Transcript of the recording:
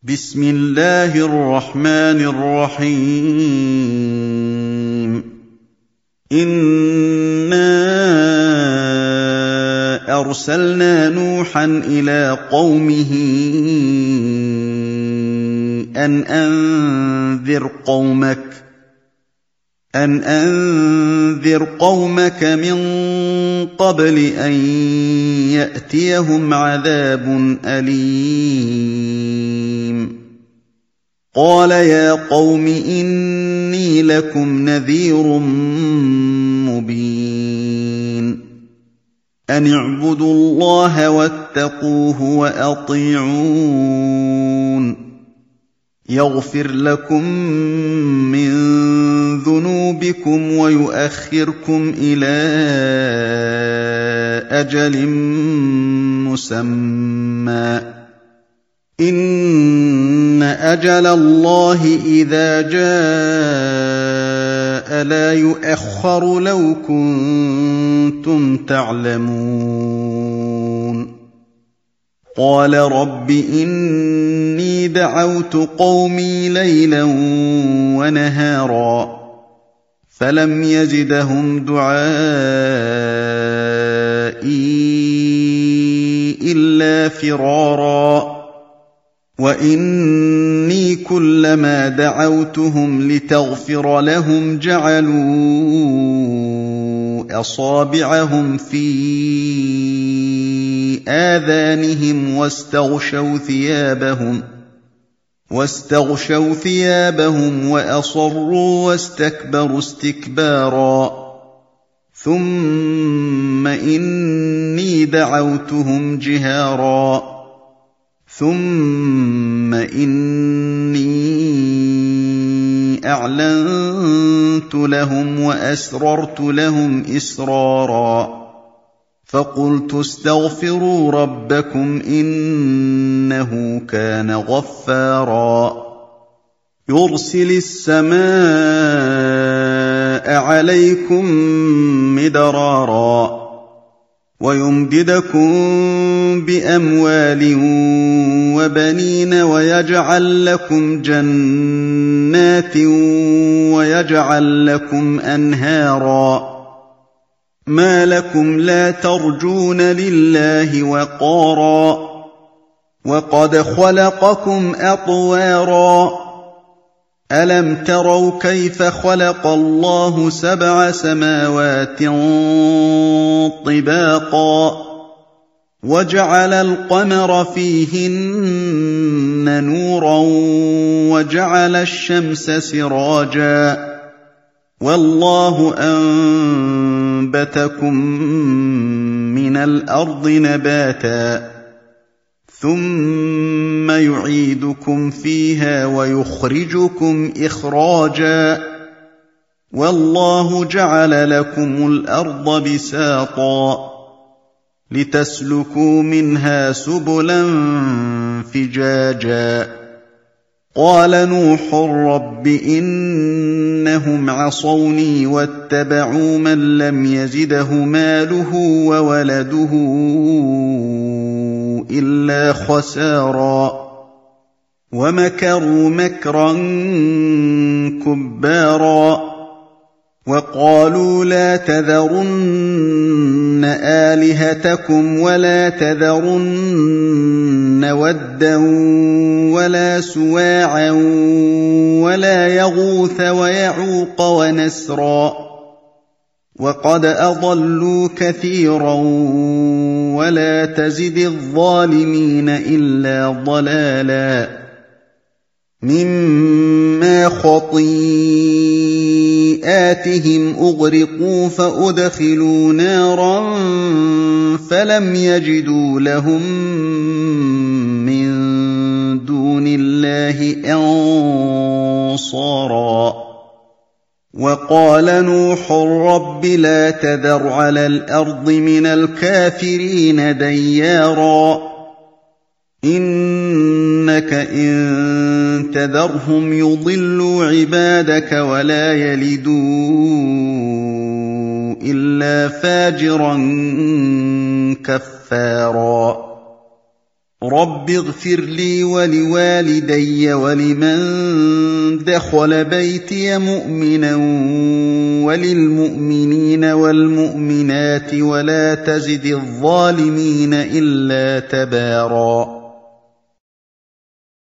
بسم الله الرحمن الرحيم إنا أرسلنا نوحا إلى قومه أن أنذر قومك من قبل أن يأتيهم عذاب أليم قال يا قوم إني لكم نذير مبين أن اعبدوا الله واتقوه وأطيعون يغفر لكم من ذنوبكم ويؤخركم إلى أجل مسمى إن أجل الله إذا جاء لا يؤخر لو كنتم تعلمون قال رب إني دعوت قومي ليلا ونهارا فلم يزدهم دعائي إلا فرارا وإني كلما دعوتهم لتغفر لهم جعلوا أصابعهم في آذانهم واستغشوا ثيابهم وأصروا واستكبروا استكبارا ثم إني دعوتهم جهارا ثم إني أعلنت لهم وأسررت لهم إسرارا فقلت استغفروا ربكم إنه كان غفارا يرسل السماء عليكم مدرارا ويمددكم بأموال وبنين ويجعل لكم جنات ويجعل لكم أنهارا ما لكم لا ترجون لله وقارا وقد خلقكم أطوارا ألم تروا كيف خلق الله 7 سماوات طباقا وجعل القمر فيهن نورا وجعل الشمس سراجا والله أنبتكم من الأرض نباتا ثم يعيدكم فيها ويخرجكم إخراجا والله جعل لكم الأرض بساطا لتسلكوا منها سبلا فجاجا قال نوح رب إنهم عصوني واتبعوا من لم يزده ماله وولده إلا خسارا ومكروا مكرا كبارا وقالوا لا تذرن آلهتكم ولا تذرن ودا ولا سواعا ولا يغوث ويعوق ونسرا وقد أضلوا كثيرا ولا تزد الظالمين إلا ضلالا مما خطيئاتهم أغرقوا فأدخلوا نارا فلم يجدوا لهم من دون الله أنصارا وقال نوح رب لا تذر على الأرض من الكافرين ديارا إنك إن تذرهم يضلوا عبادك ولا يلدوا إلا فاجرا كفارا رب اغفر لي ولوالدي ولمن دخل بيتي مؤمنا وللمؤمنين والمؤمنات ولا تزد الظالمين إلا تباراً